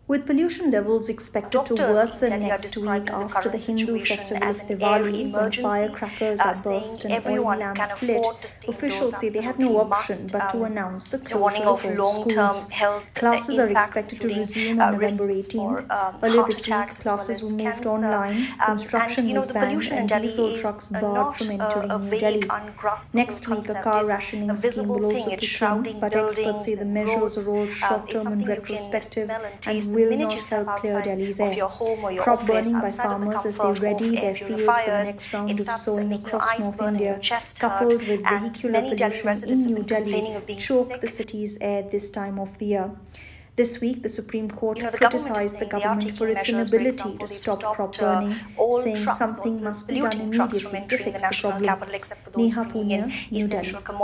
With pollution levels expected to Doctors in worsen Delhi are next week describing the after the current Hindu situation festival as of an air Diwali, when emergency, firecrackers are saying burst and oil everyone can lamps lit, afford to stay indoors, officials say they had no absolutely option must. but to announce the The warning closure of of all long-term schools. health Classes are impacts, expected to including resume on November risks 18th. for Earlier heart this week, attacks as well classes were as moved cancer. online, And construction was the banned, pollution in and Delhi diesel trucks is barred from not entering a New vague, Delhi. ungraspable Next week, a concept. car It's a rationing scheme visible will thing. also It's kick in, shrouding but experts say buildings the and measures are roads. all It's short-term and something you can retrospective smell and taste and the will minute you not step help clear outside Delhi's of air. your home or your Crop office, burning by outside of the farmers as they comfort of ready air their fields for the purifiers. next round It of starts sowing making your across eyes North burn and your India, chest hurt. coupled with And vehicular many Delhi pollution in residents have New been Delhi, complaining of being choke the sick. city's air this time of the year. This week, the Supreme Court The government is criticized the saying they are government for taking its measures. For inability to example, they've stop crop stopped burning, all saying trucks or something must be done polluting trucks from immediately to entering the fix the national problem. capital except for those Neha bringing in Punya, New essential Delhi. commodities.